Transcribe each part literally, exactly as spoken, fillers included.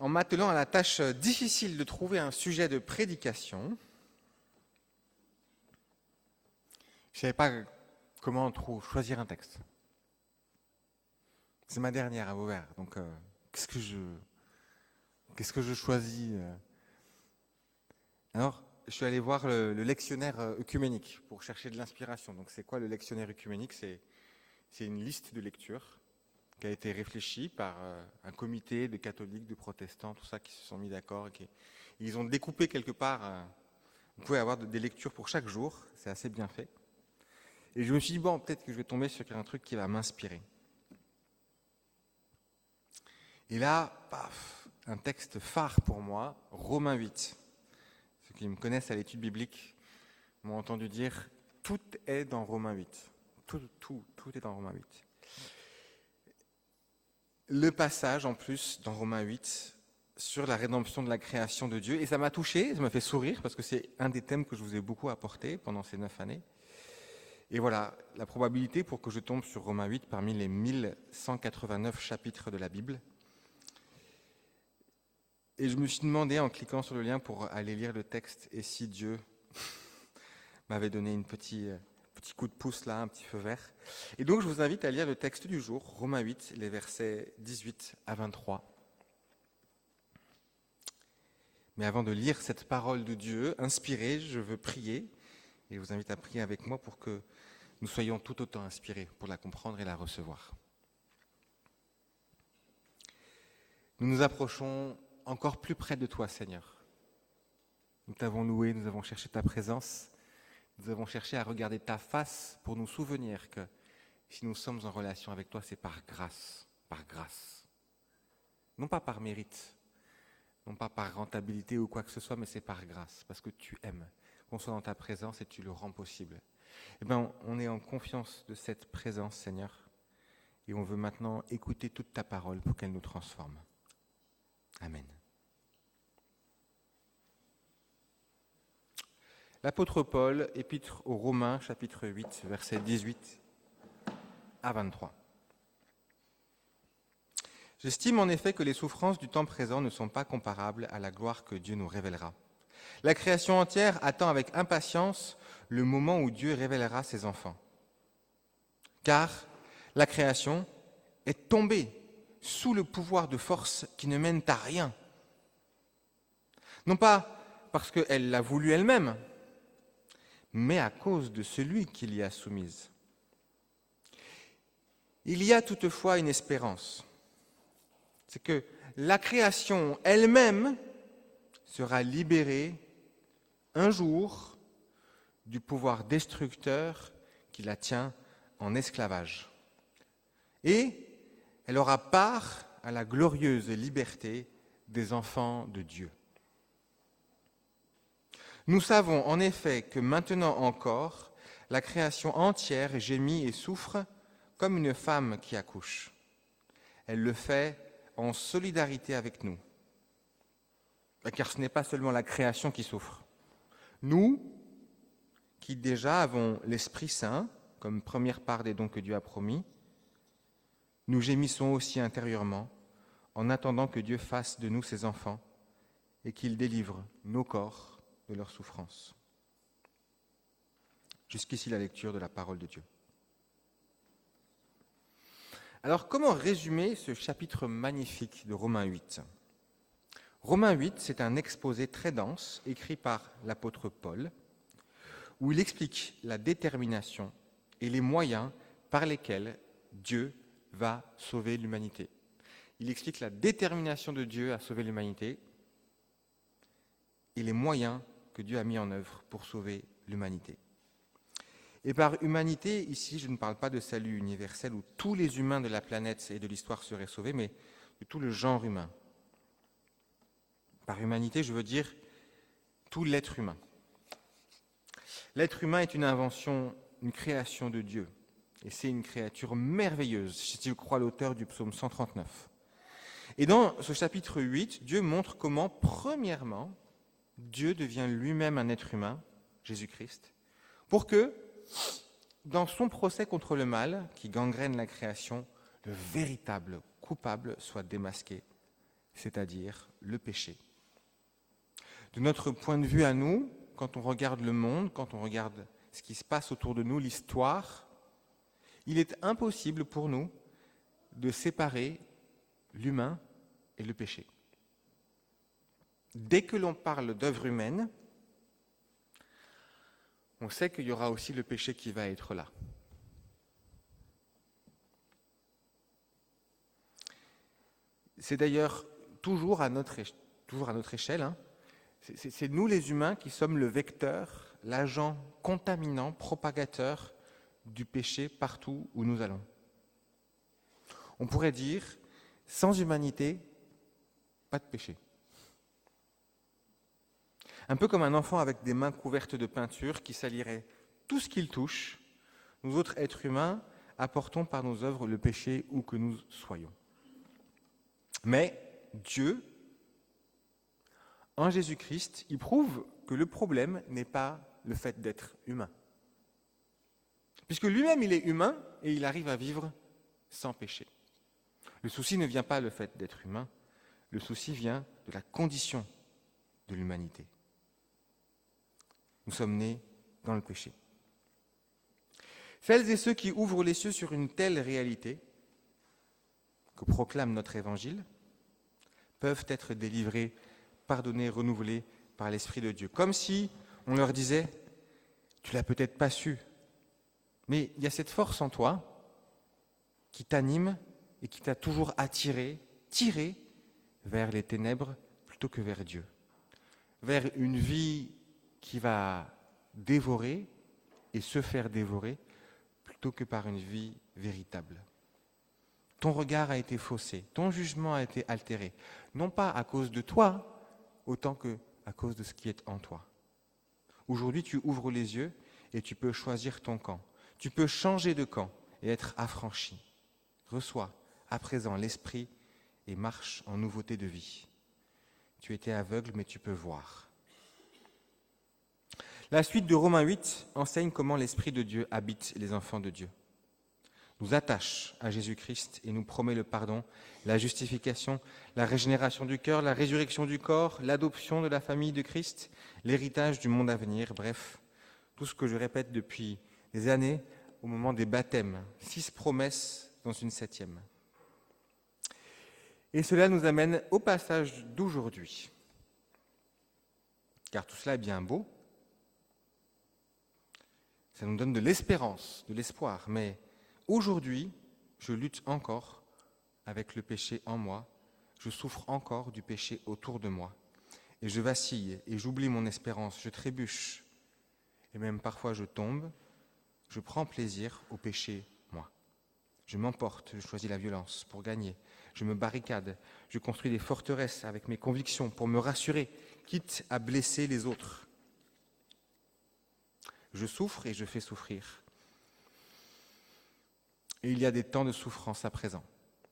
en m'attelant à la tâche difficile de trouver un sujet de prédication. Je ne savais pas comment trou- choisir un texte. C'est ma dernière à Vauvert, donc euh, qu'est-ce que je, qu'est-ce que je choisis euh Alors, je suis allé voir le, le lectionnaire œcuménique pour chercher de l'inspiration. Donc, c'est quoi le lectionnaire œcuménique ? C'est, c'est une liste de lectures qui a été réfléchie par euh, un comité de catholiques, de protestants, tout ça, qui se sont mis d'accord. Et qui, ils ont découpé quelque part. Euh, vous pouvez avoir des lectures pour chaque jour. C'est assez bien fait. Et je me suis dit, bon, peut-être que je vais tomber sur un truc qui va m'inspirer. Et là, paf, un texte phare pour moi, Romains huit. Ceux qui me connaissent à l'étude biblique m'ont entendu dire, tout est dans Romains huit. Tout, tout, tout est dans Romains huit. Le passage, en plus, dans Romains huit, sur la rédemption de la création de Dieu. Et ça m'a touché, ça m'a fait sourire, parce que c'est un des thèmes que je vous ai beaucoup apporté pendant ces neuf années. Et voilà, la probabilité pour que je tombe sur Romains huit parmi les mille cent quatre-vingt-neuf chapitres de la Bible. Et je me suis demandé, en cliquant sur le lien pour aller lire le texte, et si Dieu m'avait donné un petit, petit coup de pouce là, un petit feu vert. Et donc je vous invite à lire le texte du jour, Romains huit, les versets dix-huit à vingt-trois. Mais avant de lire cette parole de Dieu inspirée, je veux prier, et je vous invite à prier avec moi pour que nous soyons tout autant inspirés pour la comprendre et la recevoir. Nous nous approchons encore plus près de toi, Seigneur. Nous t'avons loué, nous avons cherché ta présence, nous avons cherché à regarder ta face pour nous souvenir que si nous sommes en relation avec toi, c'est par grâce, par grâce. Non pas par mérite, non pas par rentabilité ou quoi que ce soit, mais c'est par grâce, parce que tu aimes qu'on soit dans ta présence et tu le rends possible. Eh bien, on est en confiance de cette présence, Seigneur, et on veut maintenant écouter toute ta parole pour qu'elle nous transforme. Amen. L'apôtre Paul, épître aux Romains, chapitre huit, versets dix-huit à vingt-trois. J'estime en effet que les souffrances du temps présent ne sont pas comparables à la gloire que Dieu nous révélera. La création entière attend avec impatience le moment où Dieu révélera ses enfants. Car la création est tombée sous le pouvoir de forces qui ne mènent à rien. Non pas parce qu'elle l'a voulu elle-même, mais à cause de celui qui l'y a soumise. Il y a toutefois une espérance. C'est que la création elle-même sera libérée un jour du pouvoir destructeur qui la tient en esclavage. Et elle aura part à la glorieuse liberté des enfants de Dieu. Nous savons en effet que maintenant encore, la création entière gémit et souffre comme une femme qui accouche. Elle le fait en solidarité avec nous. Car ce n'est pas seulement la création qui souffre. Nous, qui déjà avons l'Esprit Saint, comme première part des dons que Dieu a promis, nous gémissons aussi intérieurement en attendant que Dieu fasse de nous ses enfants et qu'il délivre nos corps de leur souffrance. Jusqu'ici la lecture de la parole de Dieu. Alors, comment résumer ce chapitre magnifique de Romains huit ? Romains huit, c'est un exposé très dense, écrit par l'apôtre Paul, où il explique la détermination et les moyens par lesquels Dieu va sauver l'humanité. Il explique la détermination de Dieu à sauver l'humanité et les moyens que Dieu a mis en œuvre pour sauver l'humanité. Et par humanité, ici, je ne parle pas de salut universel où tous les humains de la planète et de l'histoire seraient sauvés, mais de tout le genre humain. Par humanité, je veux dire tout l'être humain. L'être humain est une invention, une création de Dieu. Et c'est une créature merveilleuse, si tu crois l'auteur du psaume cent trente-neuf. Et dans ce chapitre huit, Dieu montre comment, premièrement, Dieu devient lui-même un être humain, Jésus-Christ, pour que, dans son procès contre le mal, qui gangrène la création, le véritable coupable soit démasqué, c'est-à-dire le péché. De notre point de vue à nous, quand on regarde le monde, quand on regarde ce qui se passe autour de nous, l'histoire, il est impossible pour nous de séparer l'humain et le péché. Dès que l'on parle d'œuvre humaine, on sait qu'il y aura aussi le péché qui va être là. C'est d'ailleurs toujours à notre, éche- toujours à notre échelle, hein, c'est, c'est, c'est nous les humains qui sommes le vecteur, l'agent contaminant, propagateur du péché partout où nous allons. On pourrait dire, sans humanité, pas de péché. Un peu comme un enfant avec des mains couvertes de peinture qui salirait tout ce qu'il touche, nous autres êtres humains apportons par nos œuvres le péché où que nous soyons. Mais Dieu, en Jésus-Christ, il prouve que le problème n'est pas le fait d'être humain. Puisque lui-même, il est humain et il arrive à vivre sans péché. Le souci ne vient pas du fait d'être humain, le souci vient de la condition de l'humanité. Nous sommes nés dans le péché. Celles et ceux qui ouvrent les cieux sur une telle réalité que proclame notre évangile peuvent être délivrés, pardonnés, renouvelés par l'Esprit de Dieu. Comme si on leur disait, tu l'as peut-être pas su, mais il y a cette force en toi qui t'anime et qui t'a toujours attiré, tiré vers les ténèbres plutôt que vers Dieu, vers une vie qui va dévorer et se faire dévorer plutôt que par une vie véritable. Ton regard a été faussé, ton jugement a été altéré, non pas à cause de toi, autant que à cause de ce qui est en toi. Aujourd'hui, tu ouvres les yeux et tu peux choisir ton camp. Tu peux changer de camp et être affranchi. Reçois à présent l'Esprit et marche en nouveauté de vie. Tu étais aveugle, mais tu peux voir. La suite de Romains huit enseigne comment l'Esprit de Dieu habite les enfants de Dieu. Nous attache à Jésus-Christ et nous promet le pardon, la justification, la régénération du cœur, la résurrection du corps, l'adoption de la famille de Christ, l'héritage du monde à venir, bref, tout ce que je répète depuis des années au moment des baptêmes, six promesses dans une septième. Et cela nous amène au passage d'aujourd'hui. Car tout cela est bien beau, ça nous donne de l'espérance, de l'espoir, mais aujourd'hui, je lutte encore avec le péché en moi, je souffre encore du péché autour de moi, et je vacille, et j'oublie mon espérance, je trébuche, et même parfois je tombe, je prends plaisir au péché, moi. Je m'emporte, je choisis la violence pour gagner, je me barricade, je construis des forteresses avec mes convictions pour me rassurer, quitte à blesser les autres. Je souffre et je fais souffrir. Et il y a des temps de souffrance à présent.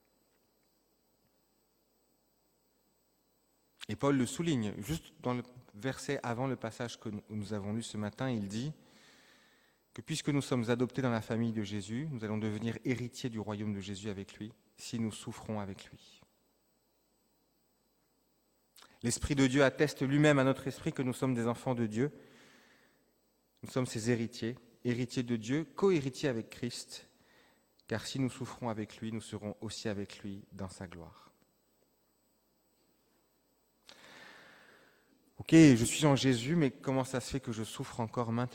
Et Paul le souligne, juste dans le verset avant le passage que nous avons lu ce matin, il dit que puisque nous sommes adoptés dans la famille de Jésus, nous allons devenir héritiers du royaume de Jésus avec lui, si nous souffrons avec lui. L'Esprit de Dieu atteste lui-même à notre esprit que nous sommes des enfants de Dieu. Nous sommes ses héritiers, héritiers de Dieu, co-héritiers avec Christ, car si nous souffrons avec lui, nous serons aussi avec lui dans sa gloire. Ok, je suis en Jésus, mais comment ça se fait que je souffre encore maintenant ?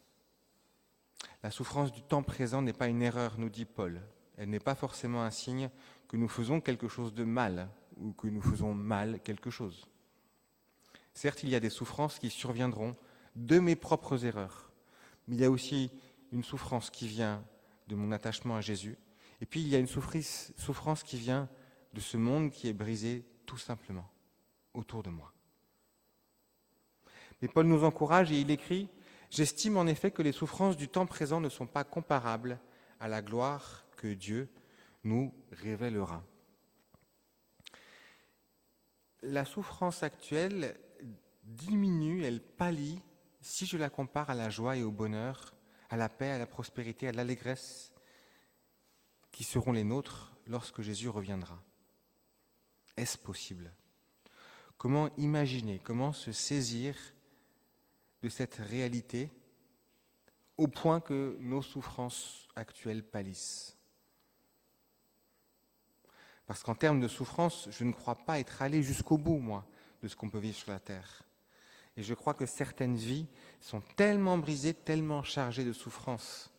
La souffrance du temps présent n'est pas une erreur, nous dit Paul. Elle n'est pas forcément un signe que nous faisons quelque chose de mal ou que nous faisons mal quelque chose. Certes, il y a des souffrances qui surviendront de mes propres erreurs, mais il y a aussi une souffrance qui vient de mon attachement à Jésus, et puis il y a une souffrance qui vient de ce monde qui est brisé tout simplement autour de moi. Mais Paul nous encourage et il écrit « J'estime en effet que les souffrances du temps présent ne sont pas comparables à la gloire que Dieu nous révélera. » La souffrance actuelle diminue, elle pâlit si je la compare à la joie et au bonheur, à la paix, à la prospérité, à l'allégresse qui seront les nôtres lorsque Jésus reviendra. est-ce possible ? Comment imaginer, comment se saisir de cette réalité au point que nos souffrances actuelles pâlissent ? Parce qu'en termes de souffrance, je ne crois pas être allé jusqu'au bout, moi, de ce qu'on peut vivre sur la terre. Et je crois que certaines vies sont tellement brisées, tellement chargées de souffrance.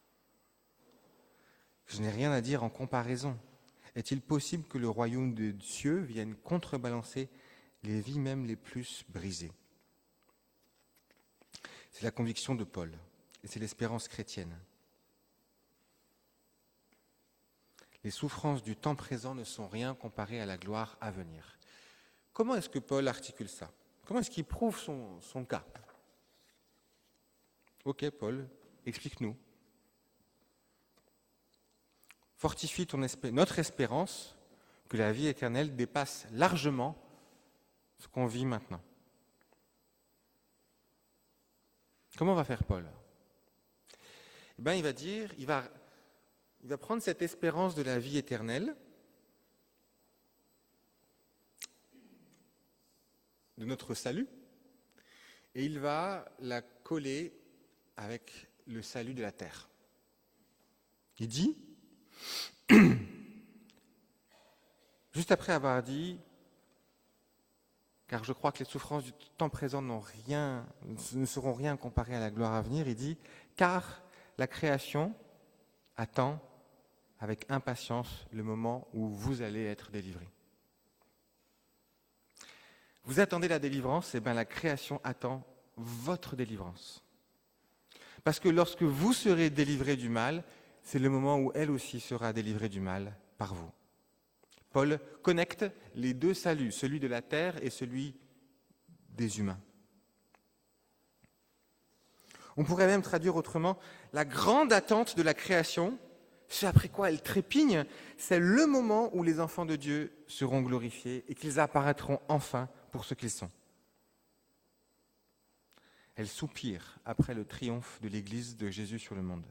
Je n'ai rien à dire en comparaison. Est-il possible que le royaume de Dieu vienne contrebalancer les vies même les plus brisées ? C'est la conviction de Paul, et c'est l'espérance chrétienne. Les souffrances du temps présent ne sont rien comparées à la gloire à venir. Comment est-ce que Paul articule ça ? Comment est-ce qu'il prouve son, son cas ? Ok, Paul, explique-nous. Fortifie ton espé- notre espérance que la vie éternelle dépasse largement ce qu'on vit maintenant. Comment va faire Paul ? Eh bien, il va dire, il va, il va prendre cette espérance de la vie éternelle, de notre salut, et il va la coller avec le salut de la terre. Il dit, juste après avoir dit, car je crois que les souffrances du temps présent n'ont rien, ne seront rien comparées à la gloire à venir, il dit, car la création attend avec impatience le moment où vous allez être délivrés. Vous attendez la délivrance, et bien la création attend votre délivrance. Parce que lorsque vous serez délivrés du mal, c'est le moment où elle aussi sera délivrée du mal par vous. Paul connecte les deux saluts, celui de la terre et celui des humains. On pourrait même traduire autrement, la grande attente de la création, ce après quoi elle trépigne, c'est le moment où les enfants de Dieu seront glorifiés et qu'ils apparaîtront enfin pour ce qu'ils sont. Elle soupire après le triomphe de l'Église de Jésus sur le monde.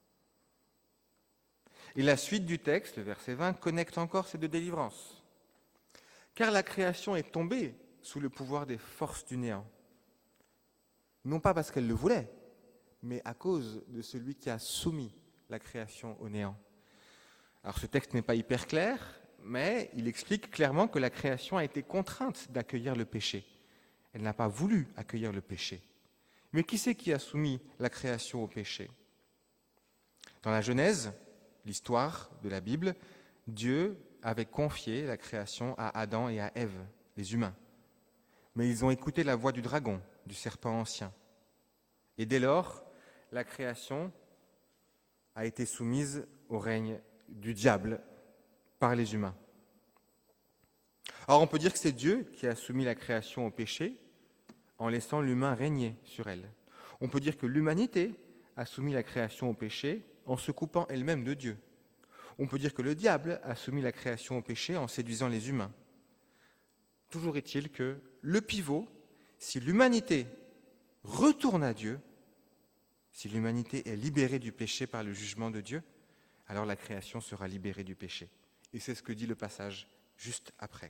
Et la suite du texte, le verset vingt, connecte encore ces deux délivrances. Car la création est tombée sous le pouvoir des forces du néant. Non pas parce qu'elle le voulait, mais à cause de celui qui a soumis la création au néant. Alors ce texte n'est pas hyper clair, mais il explique clairement que la création a été contrainte d'accueillir le péché. Elle n'a pas voulu accueillir le péché. Mais qui c'est qui a soumis la création au péché ? Dans la Genèse, l'histoire de la Bible, Dieu avait confié la création à Adam et à Ève, les humains. Mais ils ont écouté la voix du dragon, du serpent ancien. Et dès lors, la création a été soumise au règne du diable par les humains. Alors on peut dire que c'est Dieu qui a soumis la création au péché en laissant l'humain régner sur elle. On peut dire que l'humanité a soumis la création au péché en se coupant elle-même de Dieu. On peut dire que le diable a soumis la création au péché en séduisant les humains. Toujours est-il que le pivot, si l'humanité retourne à Dieu, si l'humanité est libérée du péché par le jugement de Dieu, alors la création sera libérée du péché. Et c'est ce que dit le passage juste après.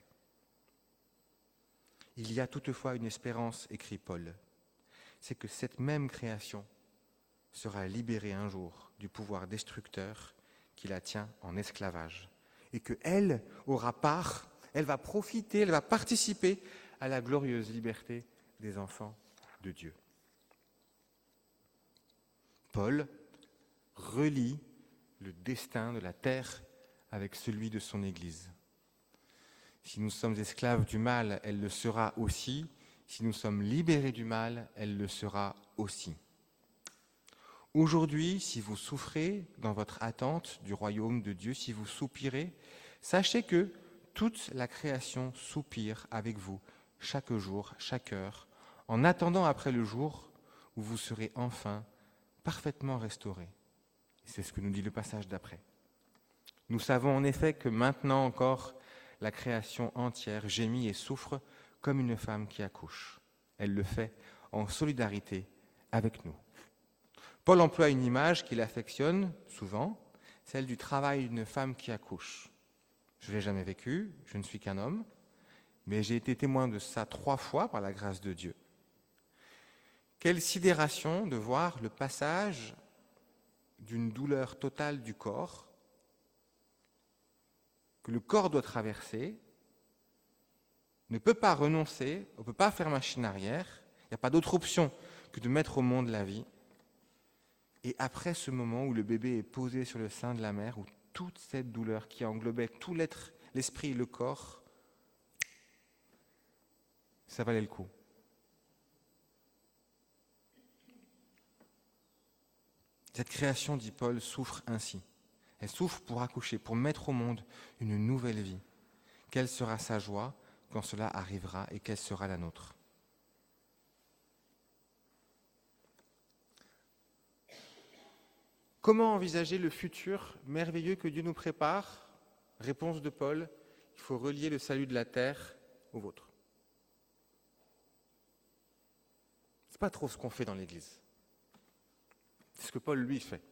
Il y a toutefois une espérance, écrit Paul, c'est que cette même création sera libérée un jour du pouvoir destructeur qui la tient en esclavage. Et qu'elle aura part, elle va profiter, elle va participer à la glorieuse liberté des enfants de Dieu. Paul relie le destin de la terre avec celui de son Église. Si nous sommes esclaves du mal, elle le sera aussi. Si nous sommes libérés du mal, elle le sera aussi. Aujourd'hui, si vous souffrez dans votre attente du royaume de Dieu, si vous soupirez, sachez que toute la création soupire avec vous, chaque jour, chaque heure, en attendant après le jour où vous serez enfin parfaitement restaurés. C'est ce que nous dit le passage d'après. Nous savons en effet que maintenant encore, la création entière gémit et souffre comme une femme qui accouche. Elle le fait en solidarité avec nous. Paul emploie une image qu'il affectionne souvent, celle du travail d'une femme qui accouche. Je ne l'ai jamais vécu, je ne suis qu'un homme, mais j'ai été témoin de ça trois fois par la grâce de Dieu. Quelle sidération de voir le passage d'une douleur totale du corps, que le corps doit traverser, ne peut pas renoncer, on ne peut pas faire machine arrière, il n'y a pas d'autre option que de mettre au monde la vie. Et après ce moment où le bébé est posé sur le sein de la mère, où toute cette douleur qui englobait tout l'être, l'esprit et le corps, ça valait le coup. Cette création, dit Paul, souffre ainsi. Elle souffre pour accoucher, pour mettre au monde une nouvelle vie. Quelle sera sa joie quand cela arrivera et quelle sera la nôtre? Comment envisager le futur merveilleux que Dieu nous prépare? Réponse de Paul, il faut relier le salut de la terre au vôtre. C'est pas trop ce qu'on fait dans l'Église. C'est ce que Paul, lui, fait.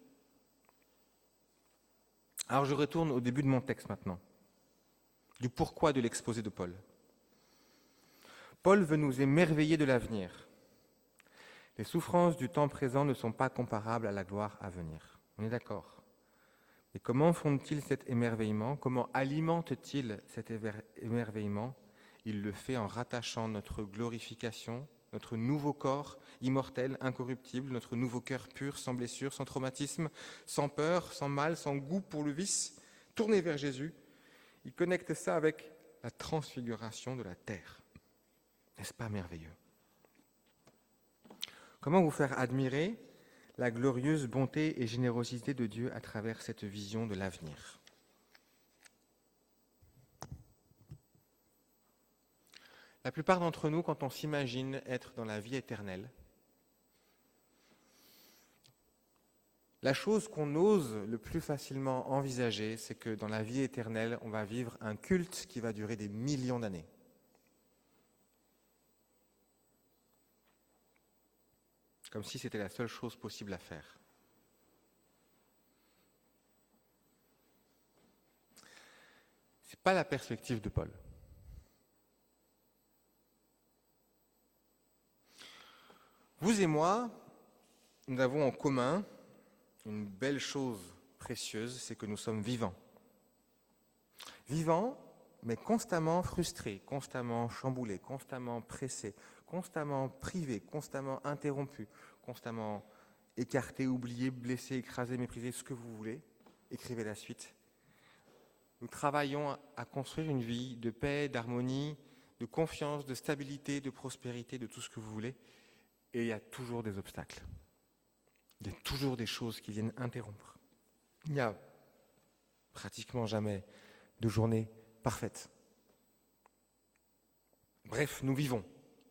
Alors je retourne au début de mon texte maintenant, du pourquoi de l'exposé de Paul. Paul veut nous émerveiller de l'avenir. Les souffrances du temps présent ne sont pas comparables à la gloire à venir. On est d'accord. Et comment font-ils cet émerveillement? Comment alimentent-ils cet émerveillement? Il le fait en rattachant notre glorification, notre nouveau corps immortel, incorruptible, notre nouveau cœur pur, sans blessure, sans traumatisme, sans peur, sans mal, sans goût pour le vice, tourné vers Jésus. Il connecte ça avec la transfiguration de la terre. N'est-ce pas merveilleux? Comment vous faire admirer la glorieuse bonté et générosité de Dieu à travers cette vision de l'avenir? La plupart d'entre nous, quand on s'imagine être dans la vie éternelle, la chose qu'on ose le plus facilement envisager, c'est que dans la vie éternelle, on va vivre un culte qui va durer des millions d'années. Comme si c'était la seule chose possible à faire. Ce n'est pas la perspective de Paul. Vous et moi, nous avons en commun une belle chose précieuse, c'est que nous sommes vivants. Vivants, mais constamment frustrés, constamment chamboulés, constamment pressés, constamment privés, constamment interrompus, constamment écartés, oubliés, blessés, écrasés, méprisés, ce que vous voulez. Écrivez la suite. Nous travaillons à construire une vie de paix, d'harmonie, de confiance, de stabilité, de prospérité, de tout ce que vous voulez. Et il y a toujours des obstacles. Il y a toujours des choses qui viennent interrompre. Il n'y a pratiquement jamais de journée parfaite. Bref, nous vivons.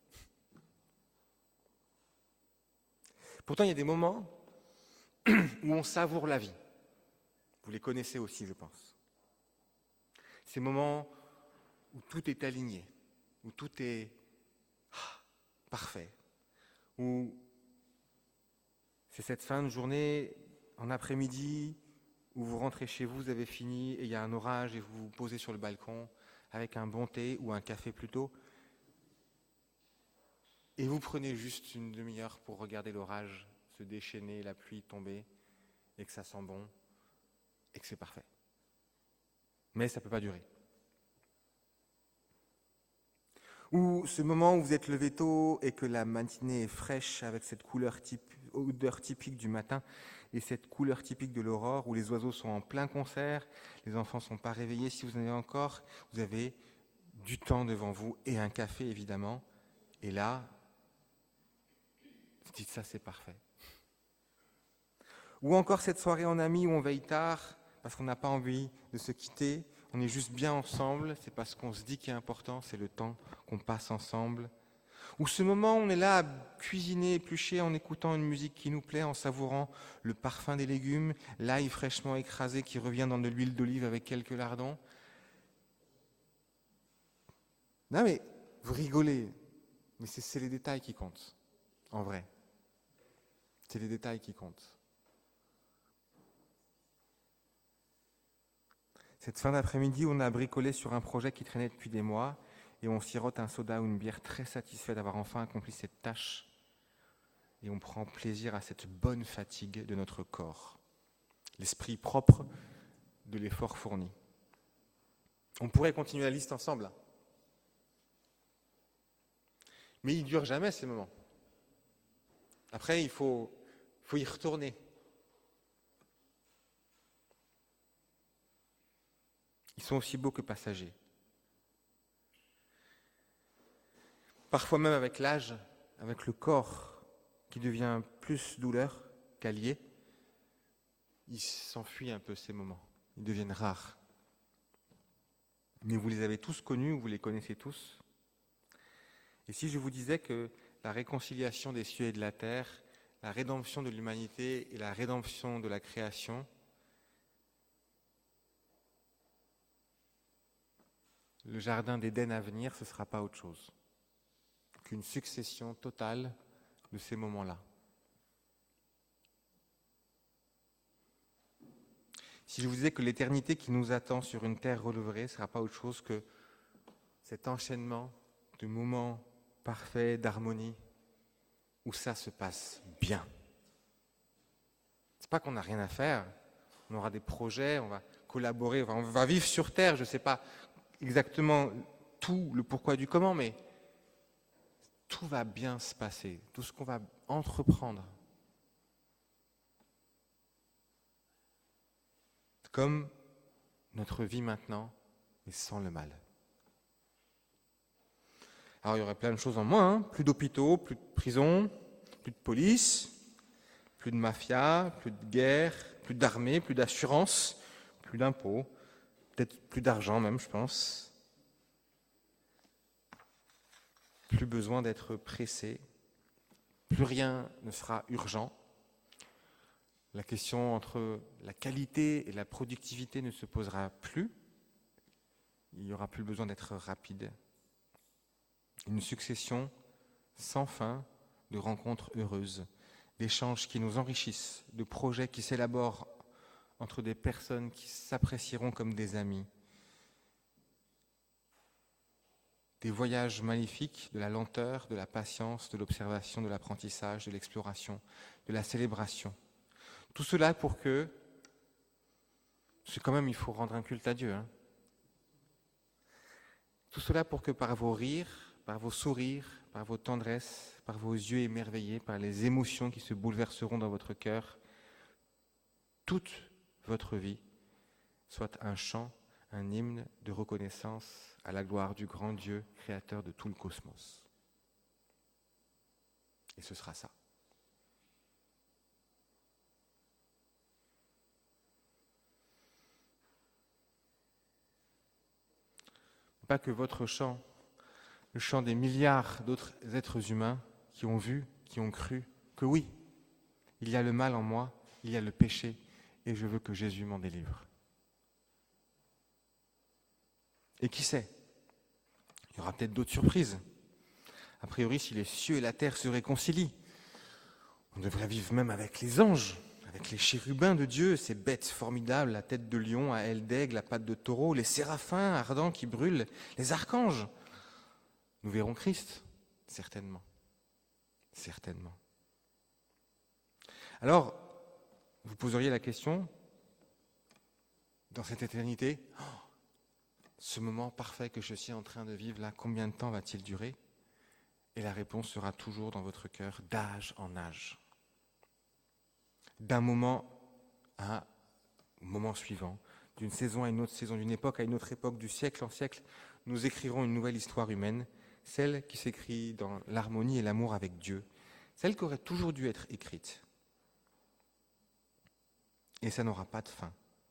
Pourtant, il y a des moments où on savoure la vie. Vous les connaissez aussi, je pense. Ces moments où tout est aligné, où tout est ah, parfait, où c'est cette fin de journée, en après-midi, où vous rentrez chez vous, vous avez fini, et il y a un orage, et vous vous posez sur le balcon avec un bon thé ou un café plutôt, et vous prenez juste une demi-heure pour regarder l'orage se déchaîner, la pluie tomber, et que ça sent bon, et que c'est parfait. Mais ça ne peut pas durer. Ou ce moment où vous êtes levé tôt et que la matinée est fraîche avec cette couleur type, odeur typique du matin et cette couleur typique de l'aurore, où les oiseaux sont en plein concert, les enfants ne sont pas réveillés. Si vous en avez encore, vous avez du temps devant vous et un café évidemment. Et là, vous dites ça, c'est parfait. Ou encore cette soirée en amis où on veille tard parce qu'on n'a pas envie de se quitter. On est juste bien ensemble, c'est parce qu'on se dit qui est important, c'est le temps qu'on passe ensemble. Ou ce moment où on est là à cuisiner, éplucher en écoutant une musique qui nous plaît, en savourant le parfum des légumes, l'ail fraîchement écrasé qui revient dans de l'huile d'olive avec quelques lardons. Non mais, vous rigolez, mais c'est, c'est les détails qui comptent, en vrai. C'est les détails qui comptent. Cette fin d'après-midi, on a bricolé sur un projet qui traînait depuis des mois, et on sirote un soda ou une bière très satisfait d'avoir enfin accompli cette tâche et on prend plaisir à cette bonne fatigue de notre corps, l'esprit propre de l'effort fourni. On pourrait continuer la liste ensemble, mais ils ne durent jamais ces moments. Après, il faut, faut y retourner. Ils sont aussi beaux que passagers. Parfois même avec l'âge, avec le corps qui devient plus douleur qu'allié, ils s'enfuient un peu ces moments, ils deviennent rares. Mais vous les avez tous connus, vous les connaissez tous. Et si je vous disais que la réconciliation des cieux et de la terre, la rédemption de l'humanité et la rédemption de la création, le jardin d'Éden à venir, ce ne sera pas autre chose qu'une succession totale de ces moments-là. Si je vous disais que l'éternité qui nous attend sur une terre relevée ne sera pas autre chose que cet enchaînement de moments parfaits, d'harmonie, où ça se passe bien. C'est pas qu'on n'a rien à faire, on aura des projets, on va collaborer, on va vivre sur terre, je ne sais pas exactement tout le pourquoi du comment, mais tout va bien se passer, tout ce qu'on va entreprendre. Comme notre vie maintenant, mais sans le mal. Alors il y aurait plein de choses en moins, hein. Plus d'hôpitaux, plus de prisons, plus de police, plus de mafia, plus de guerre, plus d'armée, plus d'assurance, plus d'impôts, peut-être plus d'argent même, je pense. Plus besoin d'être pressé, plus rien ne sera urgent. La question entre la qualité et la productivité ne se posera plus. Il n'y aura plus besoin d'être rapide. Une succession sans fin de rencontres heureuses, d'échanges qui nous enrichissent, de projets qui s'élaborent entre des personnes qui s'apprécieront comme des amis. Des voyages magnifiques, de la lenteur, de la patience, de l'observation, de l'apprentissage, de l'exploration, de la célébration. Tout cela pour que, c'est quand même, il faut rendre un culte à Dieu. Hein. Tout cela pour que par vos rires, par vos sourires, par vos tendresses, par vos yeux émerveillés, par les émotions qui se bouleverseront dans votre cœur, toute votre vie soit un chant, un hymne de reconnaissance à la gloire du grand Dieu, créateur de tout le cosmos. Et ce sera ça. Pas que votre chant, le chant des milliards d'autres êtres humains qui ont vu, qui ont cru que oui, il y a le mal en moi, il y a le péché, et je veux que Jésus m'en délivre. Et qui sait, il y aura peut-être d'autres surprises. A priori, si les cieux et la terre se réconcilient, on devrait vivre même avec les anges, avec les chérubins de Dieu, ces bêtes formidables, la tête de lion à aile d'aigle, la patte de taureau, les séraphins ardents qui brûlent, les archanges. Nous verrons Christ, certainement. Certainement. Alors, vous poseriez la question, dans cette éternité, oh, ce moment parfait que je suis en train de vivre là, combien de temps va-t-il durer ? Et la réponse sera toujours dans votre cœur, d'âge en âge. D'un moment à au moment suivant, d'une saison à une autre saison, d'une époque à une autre époque, du siècle en siècle, nous écrirons une nouvelle histoire humaine, celle qui s'écrit dans l'harmonie et l'amour avec Dieu, celle qui aurait toujours dû être écrite. Et ça n'aura pas de fin.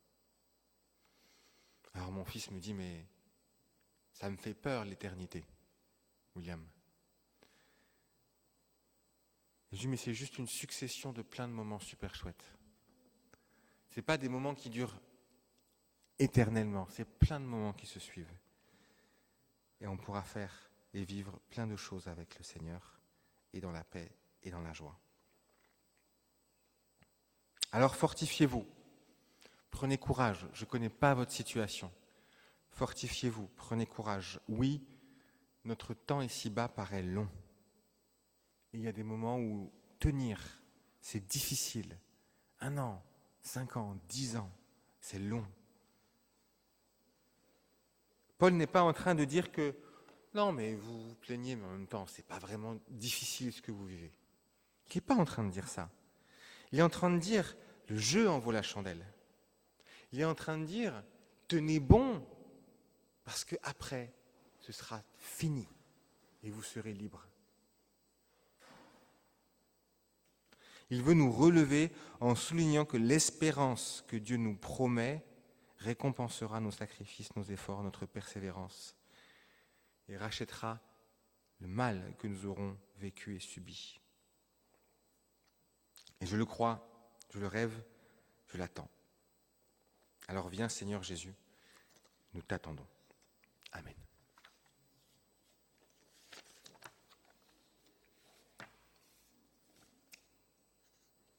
Alors mon fils me dit, mais ça me fait peur l'éternité, William. Je dis, mais c'est juste une succession de plein de moments super chouettes. Ce n'est pas des moments qui durent éternellement, c'est plein de moments qui se suivent. Et on pourra faire et vivre plein de choses avec le Seigneur, et dans la paix et dans la joie. Alors fortifiez-vous, prenez courage, je ne connais pas votre situation. Fortifiez-vous, prenez courage. Oui, notre temps ici-bas paraît long. Et il y a des moments où tenir, c'est difficile. Un an, cinq ans, dix ans, c'est long. Paul n'est pas en train de dire que non, mais vous vous plaignez, mais en même temps, c'est pas vraiment difficile ce que vous vivez. Il n'est pas en train de dire ça. Il est en train de dire le jeu en vaut la chandelle. Il est en train de dire tenez bon, parce que après, ce sera fini et vous serez libres. Il veut nous relever en soulignant que l'espérance que Dieu nous promet récompensera nos sacrifices, nos efforts, notre persévérance et rachètera le mal que nous aurons vécu et subi. Et je le crois, je le rêve, je l'attends. Alors viens Seigneur Jésus, nous t'attendons.